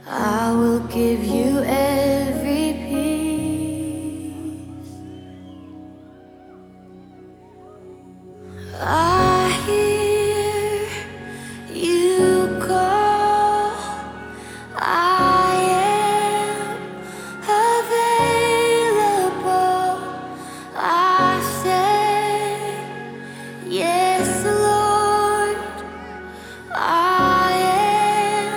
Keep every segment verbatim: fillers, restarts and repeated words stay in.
I will give you every piece. I hear you call. I am available. I say, yes, Lord. I am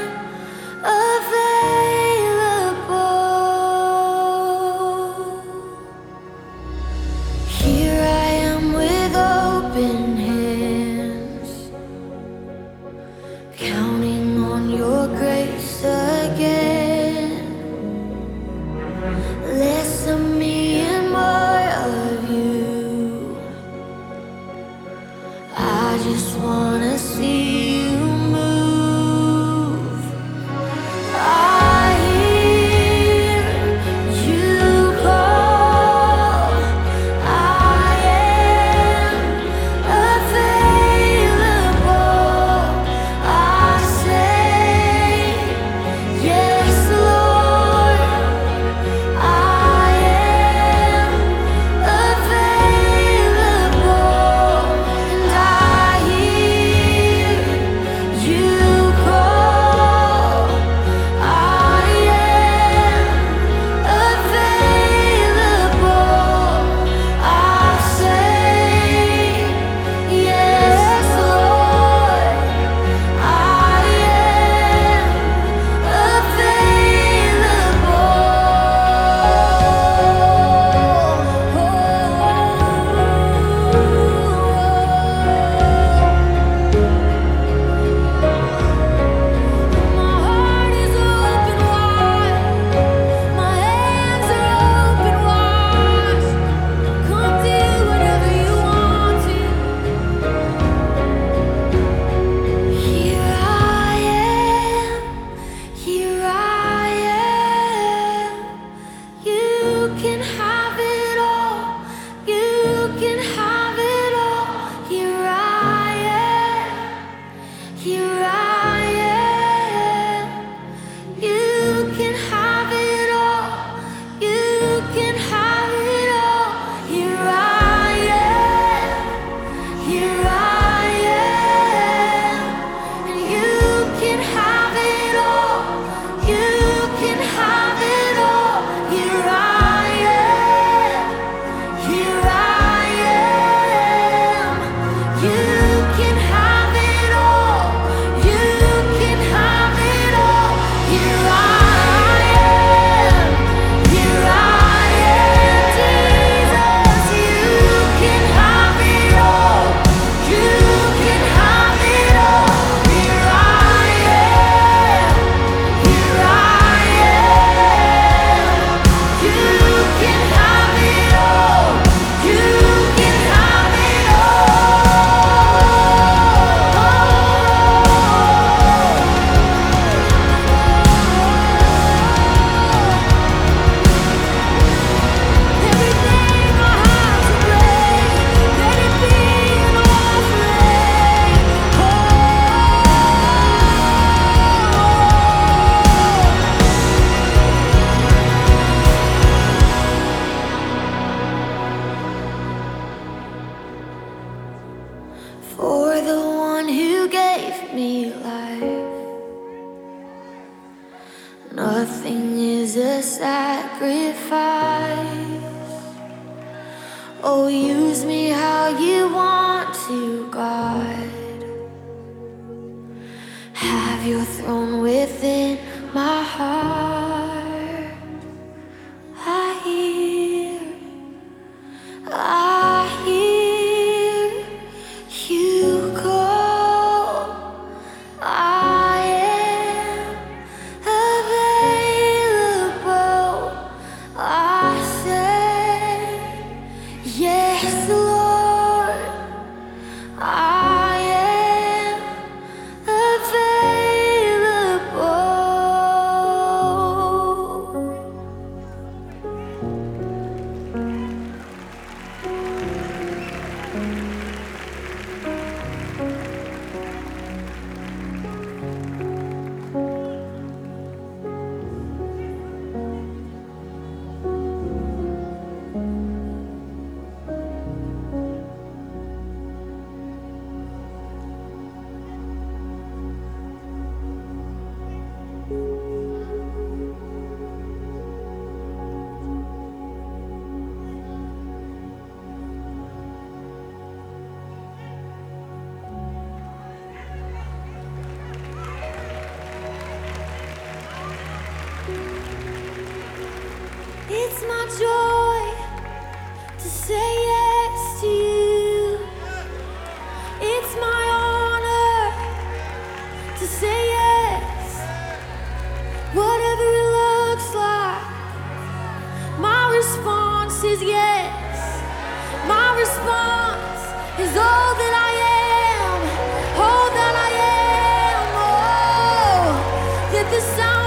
available. Here I am with open hands, counting on your grace again. Less of me and more of you. I just wanna see you move. I hear you call. I am available. I say, yes, Lord. I am available, and I hear you call. I am available. I say, yes, Lord. I am Here I am, here I am. You can have it all, you can have it all. Here I am, here I am. You can have it all, you can have it all. Here I am, here I am. And you can have it all, you can have it all. Here I am, here I am. You can have it all, you can have it all. Here I am, here I am. Jesus, you can have it all, you can have it all. Here I am, here I am. You can have it all, you can have it all. Everything I have to break, let it be an offering. For the one who gave me life, nothing is a sacrifice. Oh, use me how you want to, God. Have your throne within my heart. I hear, I hear you call. I am available. I say, yes, Lord. I am available. It's my joy to say yes to you. It's my honor to say yes. Whatever it looks like, my response is yes. My response is all that I am, all that I am. Oh, that the sound